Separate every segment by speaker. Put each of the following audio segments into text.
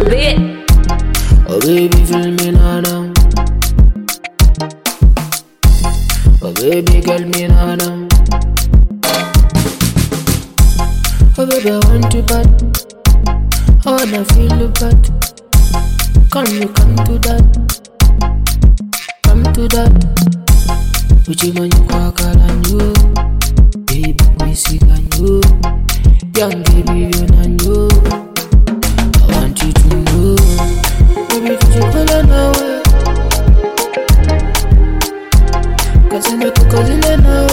Speaker 1: bit.
Speaker 2: Oh baby, fill me now now. Oh baby, girl me now now. Oh baby, I want you bad. I wanna feel you bad. Come to that. Come to that. Uchimanyi kwa kalanyo. Baby, we see kanyo. Young baby, you know. I want you to know. Baby, did you call her now? Kazina to kazina now.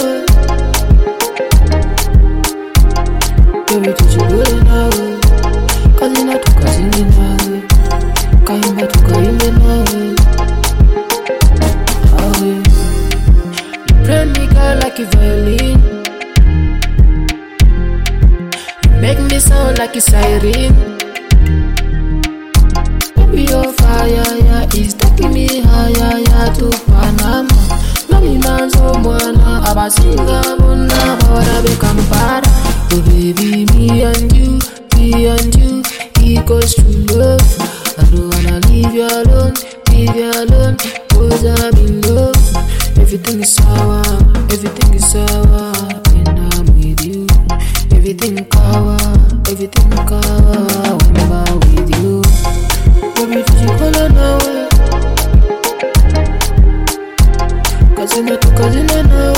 Speaker 2: Baby, did you call her now? Kazina to kazina now. Kaimba to kaimba now. You play me girl like a violin. Make me sound like a siren. Baby, your fire, yeah, is taking me higher, yeah, to Panama. Mami manzo mwana, abasinga muna, bawara bekampara. Oh baby, me and you, equals to love. I don't wanna leave you alone, cause I'm in love. Everything is sour, when I'm with you. Everything kawa, when I'm with you. Baby, did you call her now? Kazina to kazina now.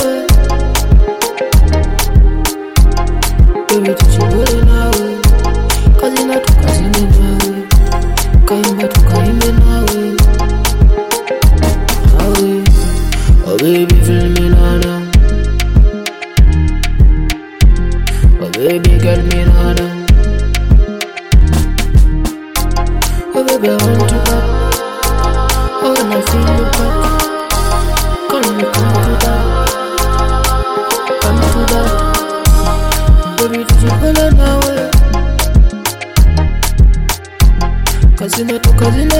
Speaker 2: Baby, did you call her now? Kazina to kazina now. Kaimba to kaimba now. Oh baby, fill me now now. Oh baby, girl me now now. Oh baby, I want you back. I wanna feel you back. Come to that. Come to that. Baby, did you call her now? Kazina to kazina